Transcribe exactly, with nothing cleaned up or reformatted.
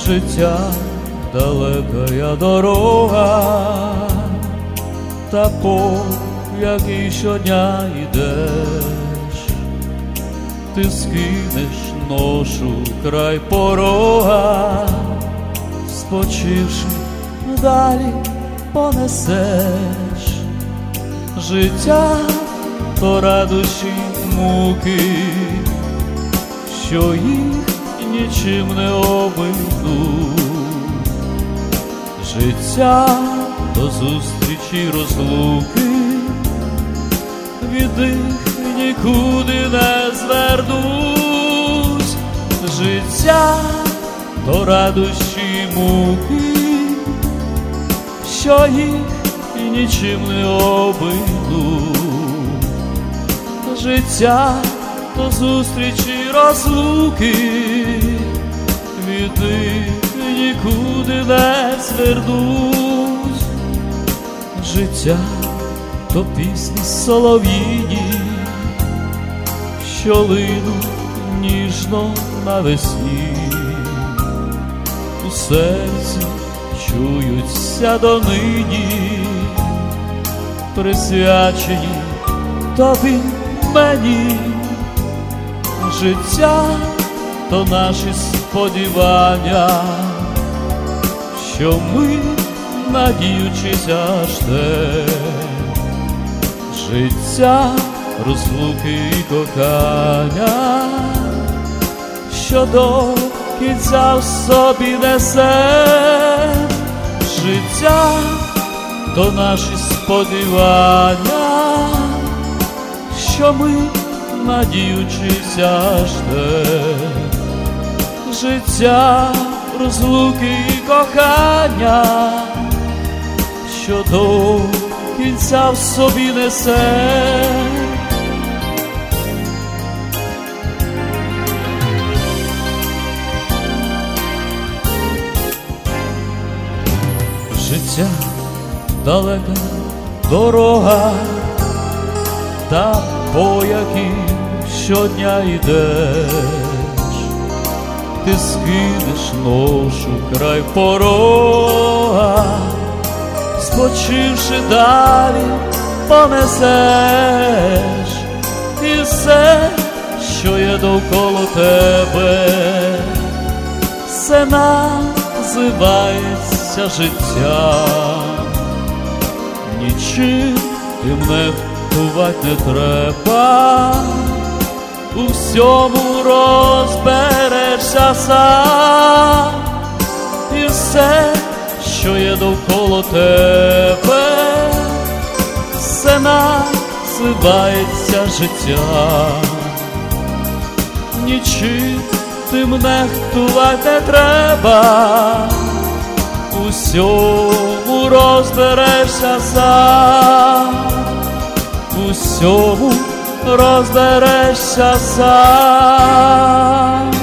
життя далека дорога, та по якій щодня йдеш, ти скинеш ношу край порога, спочивши далі понесеш. Життя то радощі муки, що їх нічим не обійдуть. Життя до зустрічі розлуки, від них нікуди не звернусь. Життя то радощі муки, що їх нічим не обійдуть. Життя то зустрічі розлуки, від них нікуди не звернусь. Життя то пісні солов'їні, що линуть ніжно навесні. У серці чуються донині, присвячені тобі мені. Життя то наші сподівання, що ми, надіючися, жде. Життя розлуки і кохання, що до кінця в собі несе. Життя то наші сподівання, що ми, надіючися, жде. Життя розлуки і кохання, що до кінця в собі несе. Життя далека дорога, та по якій щодня йдеш, ти скинеш ношу край порога, спочивши далі понесеш. І все, що є довкола тебе, все називається життям. Нічим тим нехтувать не треба, у всьому розберешся сам. І все, що є довкола тебе, все називається життям. Нічим тим нехтувать не треба, у всьому розберешся сам. У всьому розберешся сам.